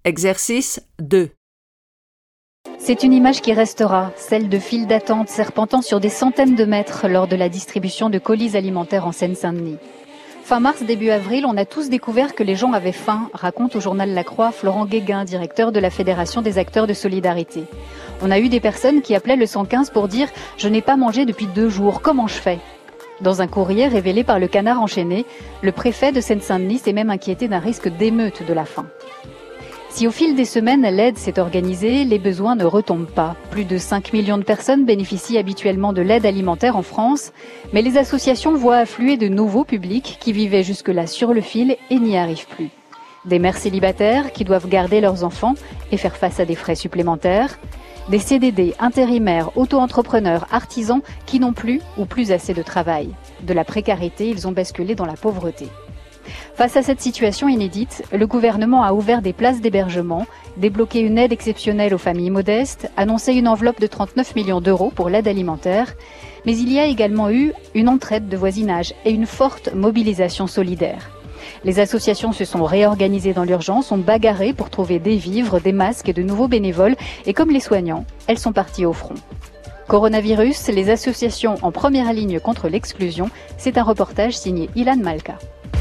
Exercice 2. C'est une image qui restera, celle de files d'attente serpentant sur des centaines de mètres lors de la distribution de colis alimentaires en Seine-Saint-Denis. Fin mars, début avril, on a tous découvert que les gens avaient faim, raconte au journal La Croix Florent Guéguin, directeur de la Fédération des acteurs de solidarité. On a eu des personnes qui appelaient le 115 pour dire « Je n'ai pas mangé depuis 2 jours, comment je fais ?» Dans un courrier révélé par le Canard enchaîné, le préfet de Seine-Saint-Denis s'est même inquiété d'un risque d'émeute de la faim. Si au fil des semaines, l'aide s'est organisée, les besoins ne retombent pas. Plus de 5 millions de personnes bénéficient habituellement de l'aide alimentaire en France, mais les associations voient affluer de nouveaux publics qui vivaient jusque-là sur le fil et n'y arrivent plus. Des mères célibataires qui doivent garder leurs enfants et faire face à des frais supplémentaires. Des CDD, intérimaires, auto-entrepreneurs, artisans qui n'ont plus ou plus assez de travail. De la précarité, ils ont basculé dans la pauvreté. Face à cette situation inédite, le gouvernement a ouvert des places d'hébergement, débloqué une aide exceptionnelle aux familles modestes, annoncé une enveloppe de 39 millions d'euros pour l'aide alimentaire. Mais il y a également eu une entraide de voisinage et une forte mobilisation solidaire. Les associations se sont réorganisées dans l'urgence, ont bagarré pour trouver des vivres, des masques et de nouveaux bénévoles. Et comme les soignants, elles sont parties au front. Coronavirus, les associations en première ligne contre l'exclusion. C'est un reportage signé Ilan Malka.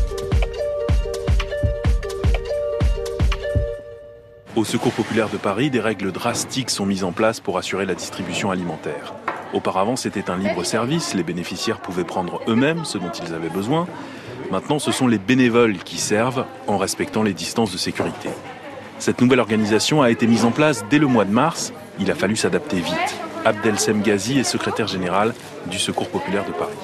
Au Secours populaire de Paris, des règles drastiques sont mises en place pour assurer la distribution alimentaire. Auparavant, c'était un libre service, les bénéficiaires pouvaient prendre eux-mêmes ce dont ils avaient besoin. Maintenant, ce sont les bénévoles qui servent en respectant les distances de sécurité. Cette nouvelle organisation a été mise en place dès le mois de mars. Il a fallu s'adapter vite. Abdelsem Ghazi est secrétaire général du Secours populaire de Paris.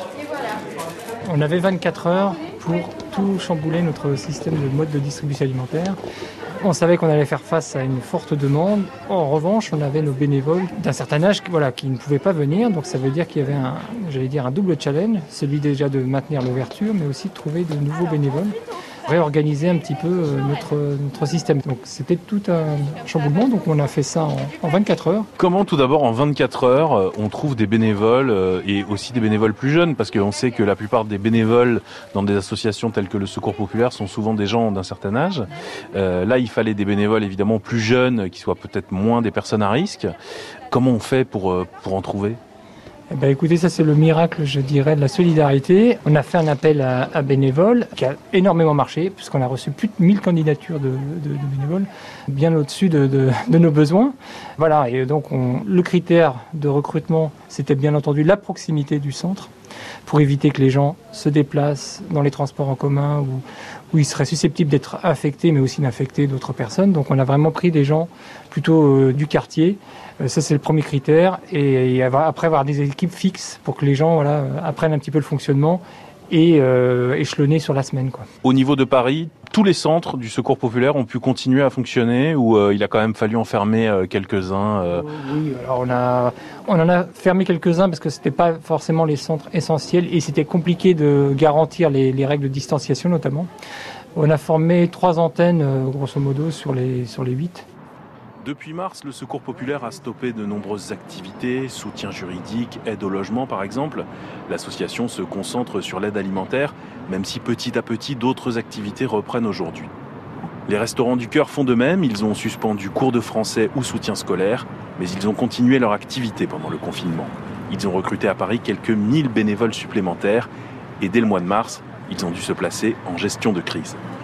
On avait 24 heures pour tout chambouler notre système de mode de distribution alimentaire. On savait qu'on allait faire face à une forte demande. En revanche, on avait nos bénévoles d'un certain âge qui ne pouvaient pas venir. Donc ça veut dire qu'il y avait un double challenge. Celui déjà de maintenir l'ouverture, mais aussi de trouver de nouveaux bénévoles. Réorganiser un petit peu notre système. Donc c'était tout un chamboulement, donc on a fait ça en 24 heures. Comment tout d'abord en 24 heures on trouve des bénévoles et aussi des bénévoles plus jeunes, parce qu'on sait que la plupart des bénévoles dans des associations telles que le Secours populaire sont souvent des gens d'un certain âge. Là il fallait des bénévoles évidemment plus jeunes, qui soient peut-être moins des personnes à risque. Comment on fait pour en trouver ? Écoutez, ça c'est le miracle, je dirais, de la solidarité. On a fait un appel à bénévoles qui a énormément marché, puisqu'on a reçu plus de 1000 candidatures de bénévoles, bien au-dessus de nos besoins. Voilà, et donc le critère de recrutement, c'était bien entendu la proximité du centre, pour éviter que les gens se déplacent dans les transports en commun où ils seraient susceptibles d'être affectés, mais aussi d'infecter d'autres personnes. Donc on a vraiment pris des gens plutôt du quartier. Ça, c'est le premier critère. Et après, avoir des équipes fixes pour que les gens apprennent un petit peu le fonctionnement et échelonner sur la semaine, quoi. Au niveau de Paris, tous les centres du Secours populaire ont pu continuer à fonctionner ou il a quand même fallu en fermer quelques-uns Oui, alors on en a fermé quelques-uns parce que c'était pas forcément les centres essentiels et c'était compliqué de garantir les règles de distanciation notamment. On a formé 3 antennes grosso modo sur les 8. Depuis mars, le Secours populaire a stoppé de nombreuses activités, soutien juridique, aide au logement par exemple. L'association se concentre sur l'aide alimentaire, même si petit à petit d'autres activités reprennent aujourd'hui. Les Restos du Cœur font de même, ils ont suspendu cours de français ou soutien scolaire, mais ils ont continué leur activité pendant le confinement. Ils ont recruté à Paris quelques 1000 bénévoles supplémentaires et dès le mois de mars, ils ont dû se placer en gestion de crise.